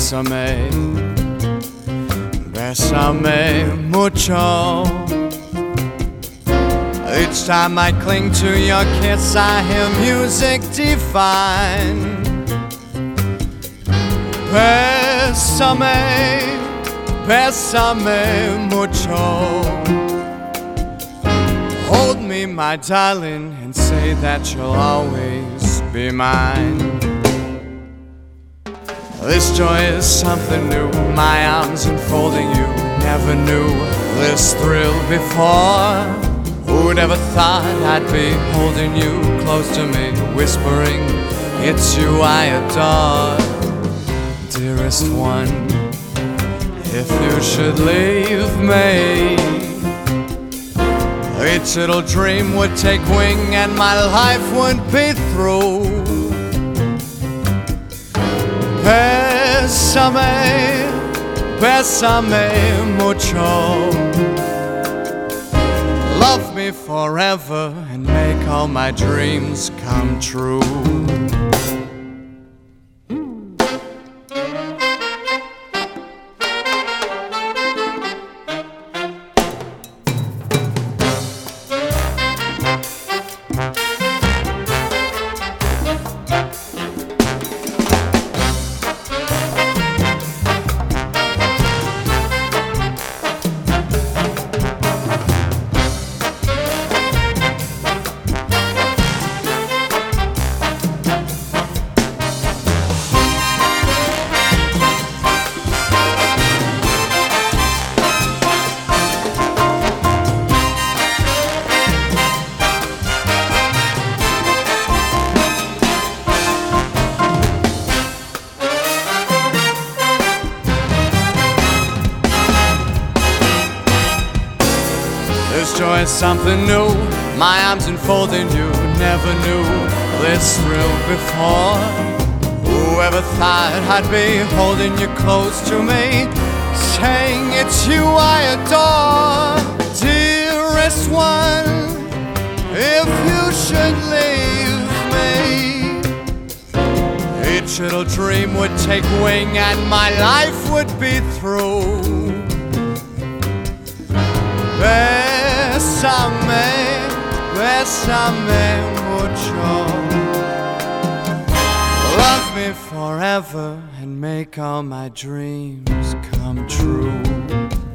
Bésame, bésame mucho. Each time I cling to your kiss, I hear music divine. Bésame, bésame mucho. Hold me, my darling, and say that you'll always be mine. This joy is something new, my arms enfolding you. Never knew this thrill before. Who'd ever thought I'd be holding you close to me, whispering, it's you I adore. Dearest one, if you should leave me, each little dream would take wing and my life would be through. Bésame, bésame mucho. Love me forever and make all my dreams come true. This joy is something new, my arms enfolding you. Never knew this thrill before. Whoever thought I'd be holding you close to me, saying it's you I adore. Dearest one, if you should leave me, each little dream would take wing and my life would be through. Bésame, bésame mucho. Love me forever and make all my dreams come true.